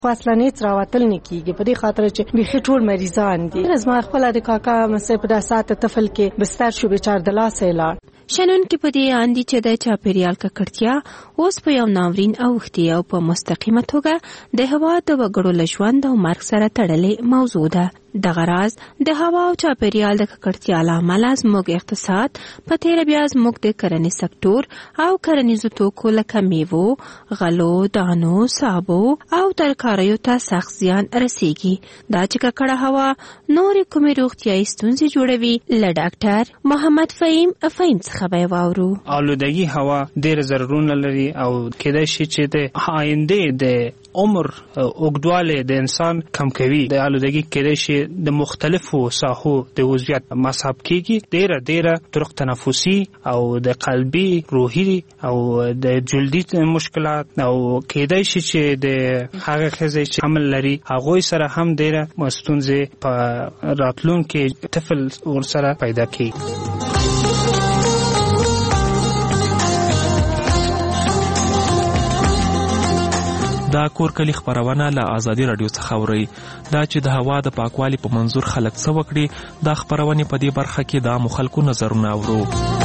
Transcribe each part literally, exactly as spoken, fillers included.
اصلا هیڅ راوتل نه کیږي په دې خاطر چې بيخي ټول مریضان دي. زما خپل د کاکا مسې په داسات طفل کې بستر شو بیچار د لاس اعلان شنن کې په دې اندي چې د چاپیریال ککړتیا اوس په یو ناورین اوختي او په مستقیمه توګه د هوا د وګړو لژوند او مرګ سره تړلې موضوع ده. دغه راز د هوا او چاپیریال د ککړتیا لامل زموږ اقتصاد په تیر بیا زموږ د کرنې سکتور او کرنیزو توکو لکه میوو، غلو، دانو، صابو او ترکاریو ته سخت زیان رسیږي. دا چې ککړه هوا نورې کومې روغتیایي ستونزې جوړوي، له ډاکټر محمد فهیم فهیم څخه به واورو. آلودگی هوا ډېر ضررونه لري او کېدای شي چې د آینده د عمر اوږدوالی د انسان کم کوي. د آلودگی کېدای شي د مختلفو ساحو د عضویت مصاب کیږي. ډیره ډیره طرق تنفسي او د قلبي، روحي او د جلدي مشکلات او کېدای شي چې د هغه ښځې چې حمل لري هغوی سره هم ډیره ستونزې په راتلونکي طفل ورسره پیدا کیږي. دا کور کلی خبرونه له آزادي رادیو څخه اوري. دا چې د هوا د پاکوالي په منظور خلک څه وکړي، دا خبرونه په دې برخه کې د عامو خلکو نظرونه اورو.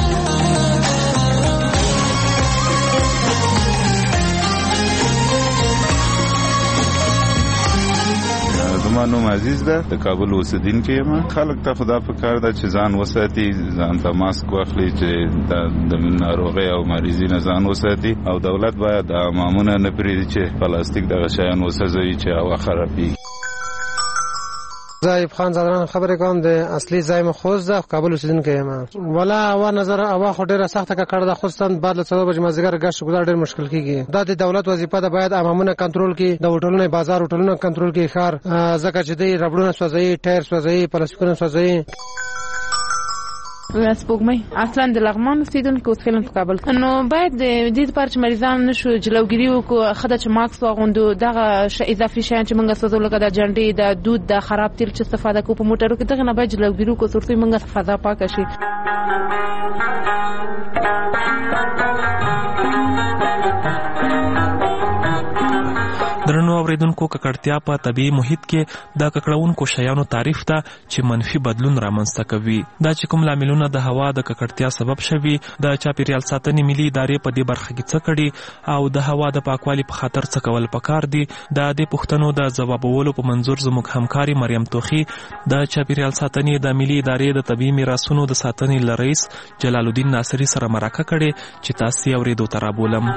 زما نوم عزیز ده، د کابل اوسیدونکی یم. خلک ته خدا په کار ده چې ځان وساتي، ځان ته ماسک واخلي چې د ناروغۍ او مریضۍ نه ځان وساتي، او دولت باید د امامونه نه پرېږدي چې پلاستیک دغه شیان وسوځوي چې هوا خرابېږي. زایب خان زادران خبرې کوم د اصلي ځای مې خوست ده، کابل اوسیدونکی یم. ولا هوا نظر هوا خو ډېره سخته ککړه ده، خصوصا بعد له څلور بجې مازدیګر ګشت ګزار ډېر مشکل کېږي. دا د دولت وظیفه ده، باید امامونه کنټرول کړي، د هوټلونو بازار هوټلونه کنټرول کړي ښار، ځکه چې دوی ربړونه سوځوي، ټایر سوځوي، پلاستیکونه سوځوي. سپوږمۍ اصلا د لغمان اوسیدونکو اوس فعلا په کابل نو باید د دې لپاره چې مریضان نشو جلوګیری وکړو، خدای چې ماکس واغوندو، دغه اضافي شیان چې موږ سوځو لکه د جنډې، د دود، د خراب تیل چې استفاده کوو په موټرو کې، دغه نه باید جلوګیری وکړو ترڅو موږ فضا پاکه شي. درنو اوریدونکو، ککړتیا په طبیعي محیط کې د ککړونکو شیانو تعریف ته چې منفي بدلون رامنځته کوي. دا چې کوم لاملونه د هوا د ککړتیا سبب شوي، د چاپیریال ساتنې ملي ادارې په دې برخه کې څه کړي او د هوا د پاکوالي په خاطر څه کول پکار دي، د دې پوښتنو د ځوابولو په منظور زموږ همکاري مریم توخي د چاپیریال ساتنې د ملي ادارې د طبیعي میراثونو د ساتنې له رئیس جلال الدین ناصري سره مرکه کړې چې تاسو یې اورېدو ته رابولم.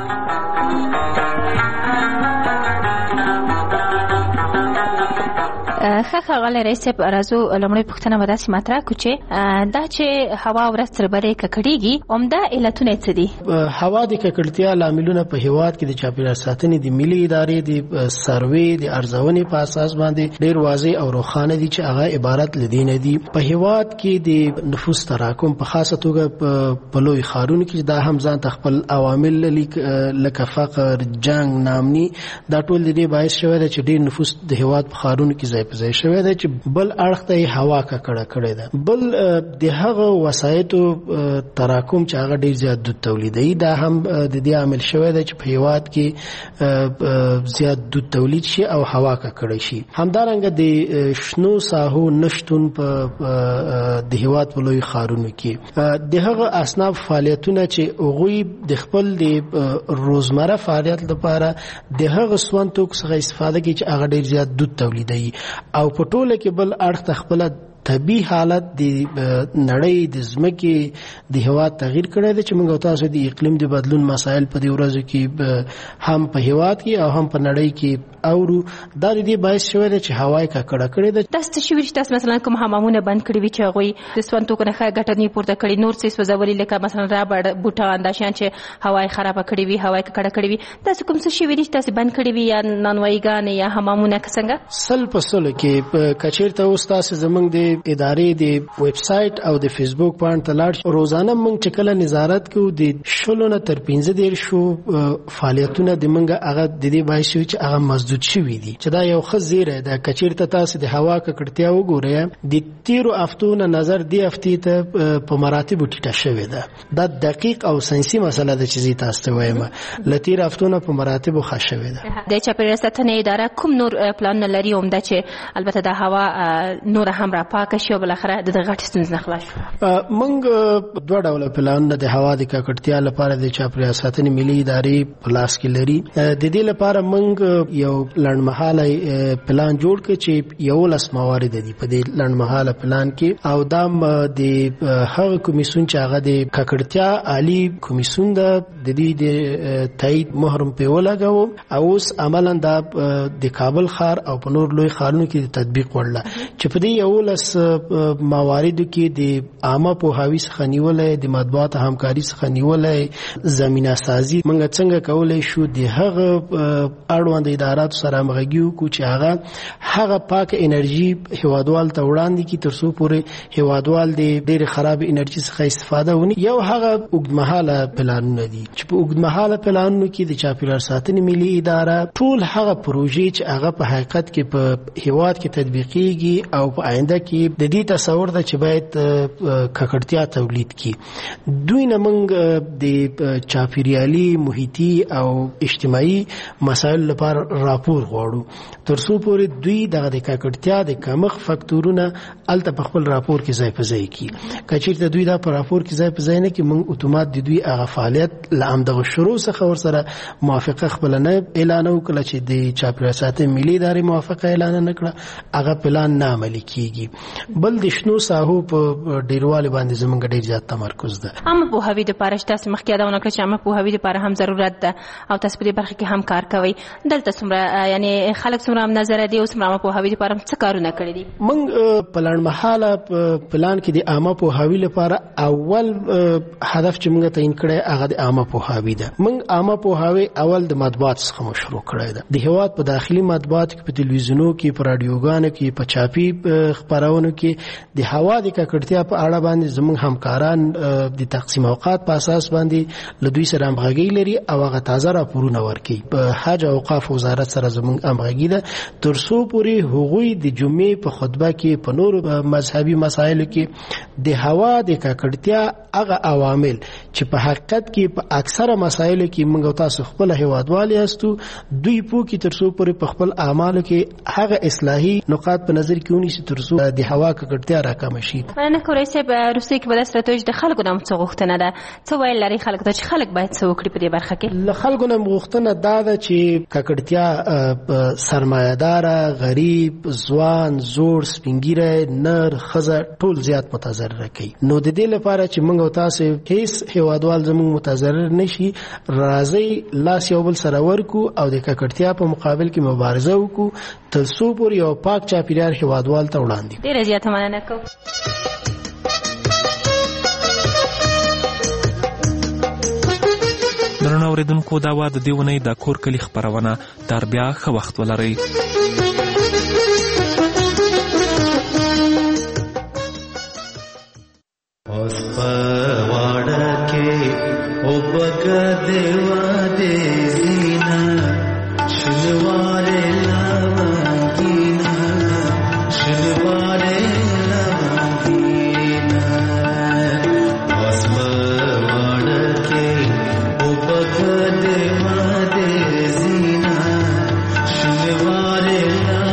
ښه غلی رئیس صاحب، راځو لومړی پوښتنه به داسې مطرح کړو چې دا چې هوا ورځ تر بلې ککړېږي، عمده علتونه څه دي؟ هوا د ککړتیا لاملونه په هیواد کې د چاپیریال ساتنې د ملي ادارې د سروې د ارزونې په اساس باندې ډېر واضح او روښانه دي چې هغه عبارت لدینه دي. په هیواد کې د نفوس تراکم په خاصه توګه په لوی ښارونو کې دا هم ځان ته خپل عوامل لکه فقر، جنگ، نامني، دا ټول د دې باعث شوی دی چې ډېر نفوس د هیواد په ښارونو کې ځای ځای شوی دی چې بل اړخ ته هوا ککړه کړې ده. بل د هغه وسایطو تراکم چې هغه ډیر زیات دود تولیدوي، دا هم د دې عامل شوی دی چې په هیواد کې زیات دود تولید شي او هوا ککړه شي. همدارنګه د شنو ساحو نشتون په د هیواد په لوی ښارونو کې د هغه اصناف فعالیتونه چې هغوی د خپل د روزمره فعالیت لپاره د هغه سون توکو څخه استفاده کوي چې هغه ډیر زیات دود تولیدوي، او په ټوله کې بل اړخ ته خپل طبیعي حالت د نړۍ د ځمکې د هوا تغییر کړی دی چې موږ تاسو د اقلیم د بدلون مسایل په دې ورځو کې هم په هیواد کې او هم په نړۍ کې اورو. دا د دې باعث شوی دی چې هوا یې ککړه کړې ده. داسې څه شوي چې تاسو مثلا کوم حمامونه بند کړي وي چې هغوی د سون توکو نه ښه ګټه نه پورته کړي، نور څه سوځولي لکه مثلا رابړ، بوټان، دا شیان چې هوا یې خرابه کړې وي، هوا یې ککړه کړې وي، داسې کوم څه شوي دي چې تاسو بند کړي وي یا نانوایيګانې یا حمامونه که څنګه؟ سل په سلو کې که چېرته اوس تاسو زموږ د ادارې د ویب سایټ او د فیسبوک باندې تلاړ، روزانه موږ چې کله نظارت کوو د شلو نه تر پنځه دېرشو فعالیتونه د موږ هغه د دې باعث شوي چې هغه مزدور محدود شوي دي چې دا یو خزيره د کچیرته تاسو د هوا ککړتیا وګورئ د تیرو افتونه نظر دی افتی ته په مراتب ټیټه شوی ده. دا دقیق او ساينسي مسله ده چې تاسو ته وایم لتیر افتونه په مراتب خاص شوی ده. د چاپیریال ساتنې اداره کوم نور پلان لري اومده چې البته د هوا نور هم را پاک شي او بل اخره د غټ ستونزې نه خلاص شي؟ موږ دوه ډول پلان د هوا د ککړتیا لپاره د چاپیریال ساتنې ملي ادارې په لاس کې لري. د دې لپاره موږ یو لړمحاله پلان جوړ کړ چې یو لس موارد دي په دې لړمحاله پلان کې او دا د هغه کمیسیون چې هغه د ککړتیا عالی کمیسیون د دې د تایید مهرم په ولګاو او اوس عملاً دا د کابل ښار او په نور لوی ښارونو کې د تطبیق وړل چې په دې یو لس مواردو کې د عامه پوهاوي څخه نیولې د مطبوعات همکاري څخه نیولې زمينه سازي موږ څنګه کولای شو د هغه اړوند ادارات سره همغږي وکړو چې هغه هغه پاک انرژي هوادوال ته وړاندې کی ترڅو پورې هوادوال د ډېر خراب انرژي څخه استفاده ونی. یو هغه اوږدمهاله پلانونه دي چې په اوږدمهاله پلانونو کې د چاپیریال ساتنې ملي اداره ټول هغه پروژې چې هغه په حقیقت کې په هیواد کې تطبیقيږي او په آینده کې د دې تصور ده چې باید ککړتیا تولید کړي. دوی نه موږ د چاپیریالي محیطي او اجتماعي مسایل لپاره راپور غواړو ترڅو پورې دوی دغه د ککړتیا د کمښت فاکتورونه الته په خپل راپور کې ځای په ځای کړي. کچیرته دوی دا په راپور کې ځای په ځای نه کې موږ اتومات د دوی هغه فعالیت لامدغه شروع څخه ورسره موافقه خپل نه اعلان وکړه چې د چاپیریال ساتنې ملي ادارې موافقه اعلان نه کړه هغه پلان نه عملي کیږي. بل د شنو ساحو په ډیروالي باندې زمونږ ډیر زیات تمرکز ده. عامه پوهاوی د پاره تاسو مخکې یادونه کړه چې عامه پوهاوی د پاره هم ضرورت ده او تاسو په دې برخه کې هم کار کوي. دلته څومره یعنی خلک څومره هم نظر دي او څومره عامه پوهاوی د پاره څه کارونه کړی دي؟ موږ په لړمحاله پلان کې د عامه پوهاوی لپاره اول هدف چې موږ تعین کړی هغه د عامه پوهاوی ده. موږ عامه پوهاوی اول د مطبوعات څخه شروع کړی ده. د هیواد په داخلي مطبوعات کې په تلویزیونونو کې په رادیوګانو کې په چاپي خبرونو کې د هوا د ککړتیا په اړه باندې زموږ همکاران د تقسیم اوقات په اساس باندې له دوی سره همغږي لري او هغه تازه راپورونه ورکوي. په حج او اوقاف وزارت سره زموږ همغږي ده ترڅو پورې هغوی د جمعې په خطبه کې په نور مذهبي مسایلو کې د هوا د ککړتیا هغه عوامل چې په حقیقت کې په اکثره مسایلو کې موږ تاسو خپل هیوادوال یاستو دوی پو کې ترڅو پورې په خپل اعمالو کې هغه اصلاحي نقاط په نظر کې ونیسي ترڅو د هوا ککړتیا راکم شي. نه کولای شي په روسي کې بل ستراتیژي د خلکو نام څه غوښتنه ده څه ویل لري خلک ته چې خلک باید څه وکړي په دې برخه کې؟ له خلکو نام غوښتنه دا ده چې ککړتیا سرمایه‌دار غریب ځوان زوړ سپینګیره نر خزه ټول زیات متضرر کوي. نو د دې لپاره چې موږ تاسو هیڅ هیوادوال زموږ متضرر نشي راځي لاس یو بل سره ورکو او د ککړتیا په مقابل کې مبارزه وکړو ترڅو پورې یو پاک چاپیریال هیوادوال ته وړاندې. ډیره زیاته مننه کوم. درنو اوریدونکو دا وا د دې ونې د کور کلی خبرونه تر بیا ښه وخت ولرئ. اوس په واړه کې او بګه دیوا دې زینا شلواره لونګینا شلواره لونګینا اوس په واړه کې او بګه دیوا دې زینا شلواره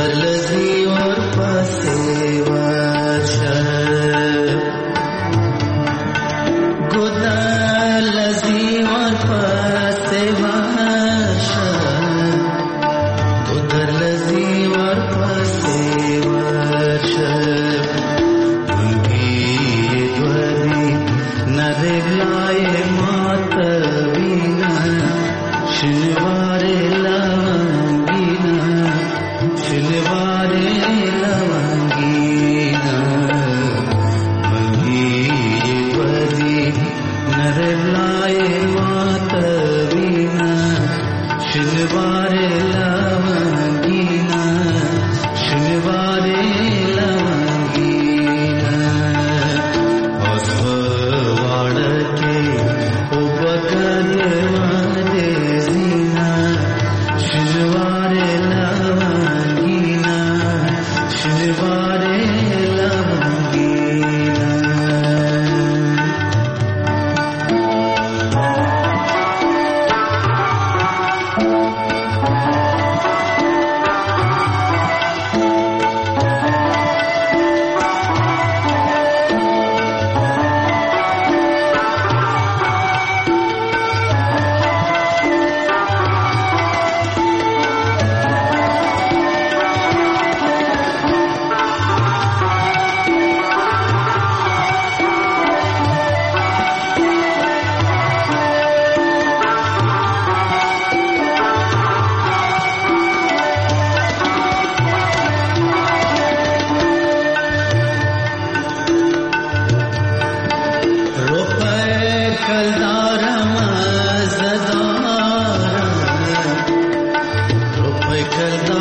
कलदारम